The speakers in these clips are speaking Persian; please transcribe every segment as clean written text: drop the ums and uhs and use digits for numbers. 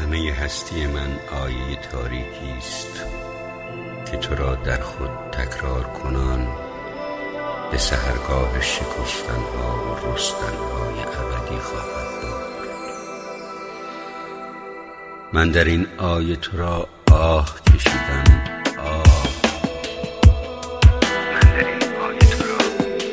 همه هستی من آیه تاریکی است که تو را در خود تکرار کنان به سحرگاه شکفتنها و رستنهای ابدی خواهد برد. من در این آیه تو را آه کشیدم، آه. من در این آیه تو را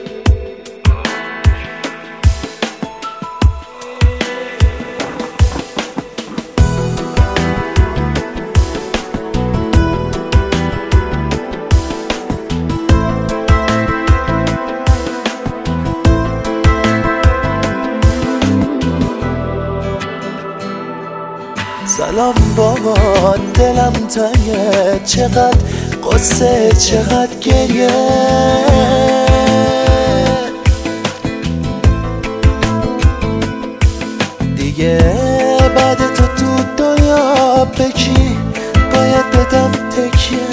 سلام بابا، دلم تنگه، چقدر قصه چقدر گریه. دیگه بعد تو دنیا به کی باید بدم تکیه؟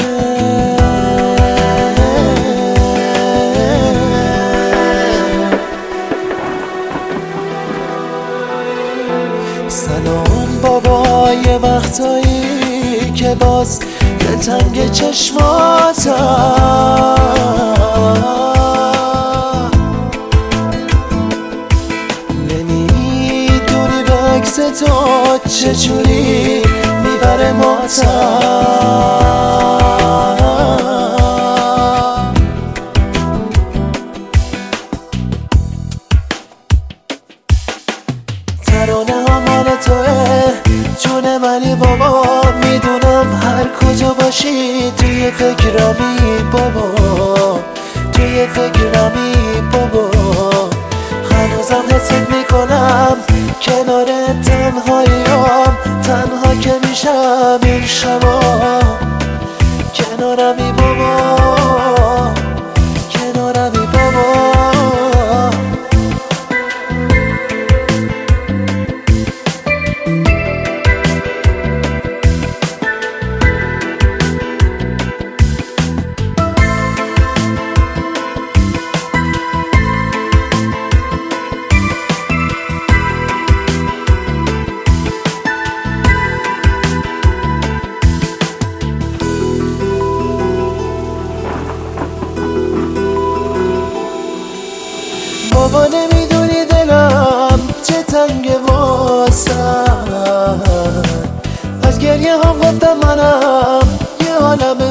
سلام بابا، یه وقتایی که باز دلتنگ چشماتم، نمیدونی به عکس تو چجوری میبره ماتم. ترانه ها مال توه جون منی بابا، میدونم هر کجا باشی توی فکرمی بابا، توی فکرمی بابا. هنوزم حست میکنم کنار تنهاییام، تنها که میشم این شبا. کنارمی بابا، کنارمی بابا. بابا نمیدونی دلم چه تنگه واسم، از گریه هم گفتم منم یه عالم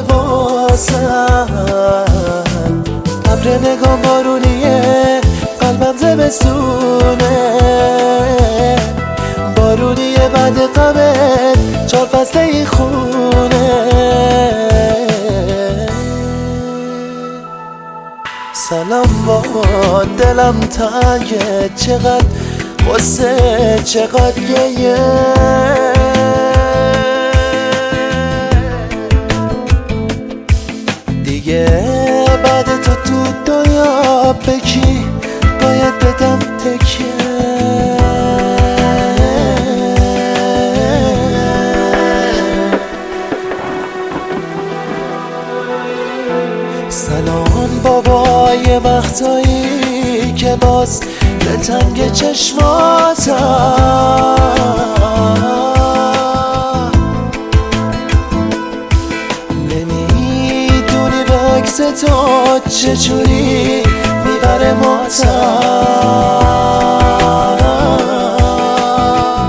واسم. ابر نگاه بارونیه، قلبم زمستونه، بارونیه بعد غمت 4 فصل این خونه. سلام بابا، دلم تنگه، چقدر قصه چقدر گریه. دیگه بعد تو دنیا به کی باید بدم تکیه؟ سلام بابا، یه وقتایی که باز دلتنگ چشماتم، نمیدونی به عکس تو چجوری میبره ماتم.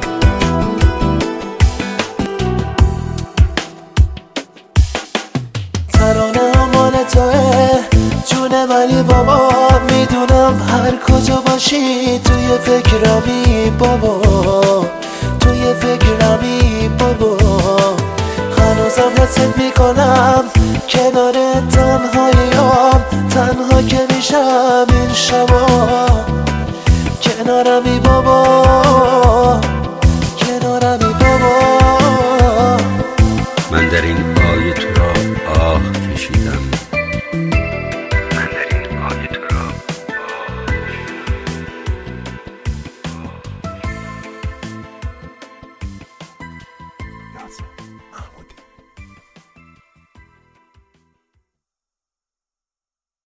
ترانه توه جون منی بابا، میدونم هر کجا باشی توی فکرمی بابا، توی فکرمی بابا. هنوزم حست میکنم کنار تنهاییام، تنها که میشم این شبا. کنارمی بابا.